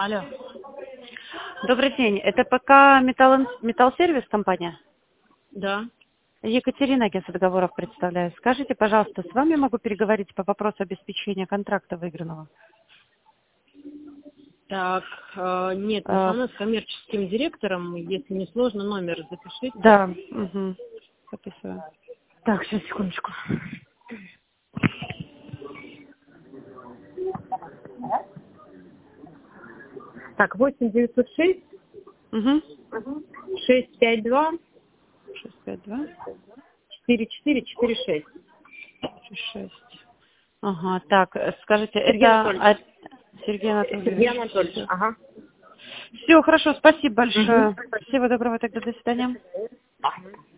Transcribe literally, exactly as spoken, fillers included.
Алло. Добрый день. Это ПК Металл, Металлсервис компания? Да. Екатерина, агентство договоров представляю. Скажите, пожалуйста, с вами могу переговорить по вопросу обеспечения контракта выигранного? Так, э, нет, А, со мной с коммерческим директором, если не сложно, номер запишите. да, угу. Записываю. Так, сейчас, секундочку. Так, восемь девятьсот шесть Угу. шесть пять два шесть пять два четыре четыре четыре шесть. шесть. Ага, так, э, скажите, Сергей это Анатольевич. от- Сергей Анатольевич. Сергей Анатольевич. Все. Ага. Все, хорошо, спасибо большое. Мгм. Всего доброго тогда, до свидания.